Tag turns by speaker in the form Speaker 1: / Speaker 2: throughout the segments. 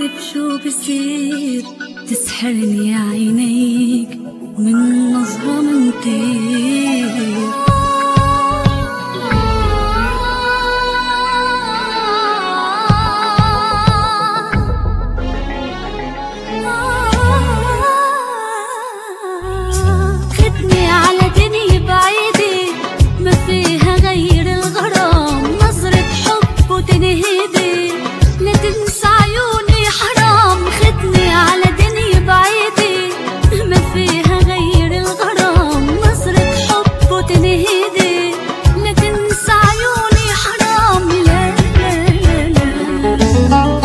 Speaker 1: دوب شو بصير تسحرني عينيك من نظرة منطير. خدني على دنيا بعيدة ما فيها غير الغرام، نظرة حب وتنهيدي لا تنسى عيوني حرام. خدني على دنيا بعيدة ما فيها غير الغرام، نظرة حب وتنهيدي لا تنسى عيوني حرام. لا لا لا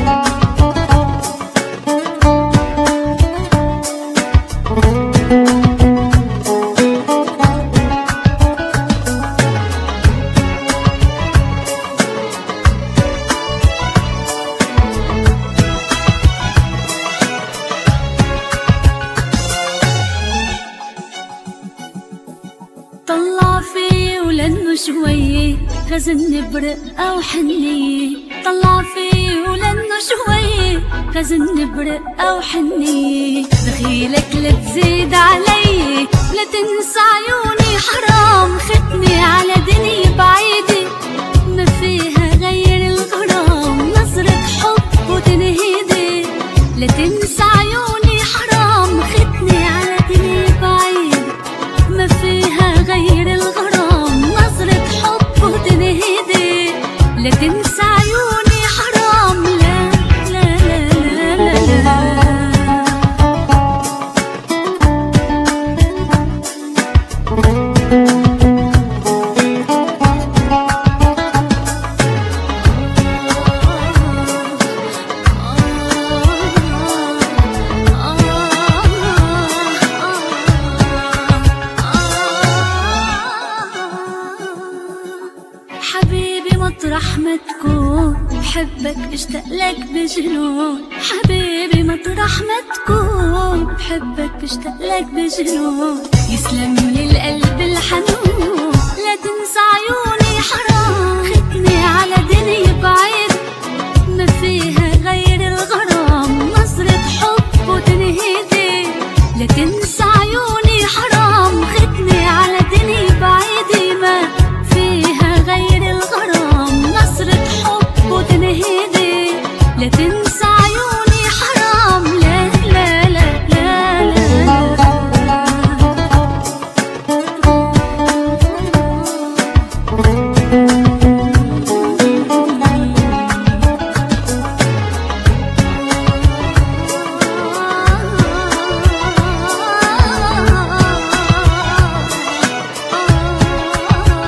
Speaker 1: طلع فيي ولانه شوية غزني برقة وحنية. طلع فيي ولانه شوية غزني برقة وحنية. دخيلك لا تزيد علي لا تنسى عيوني حرام. خدني على دنيا بعيدة ما فيها غير الغرام، نظرة حب وتنهيدي لا تنسى عيوني حرام. خدني على دنيا بعيدة ما فيها غير الغرام، نظرة حب وتنهيدي لا تنسى عيوني حرام. لا لا لا لا لا حبيبي مطرح ما تكون بحبك اشتاق لك بجنون. حبيبي مطرح ما تكون بحبك اشتاق لك بجنون. يسلم لي القلب الحنون لا تنسى عيوني حرام. خدني على دنيا بعيد ما فيها غير الغرام، نظرة حب وتنهيدي لا تنسى عيوني حرام. خدني على دنيا بعيدة ما فيها غير الغرام، نظرة حب وتنهيدي لا تنسى عيوني حرام. لا لا لا لا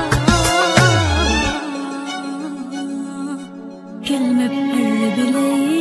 Speaker 1: كلمة بقرب لي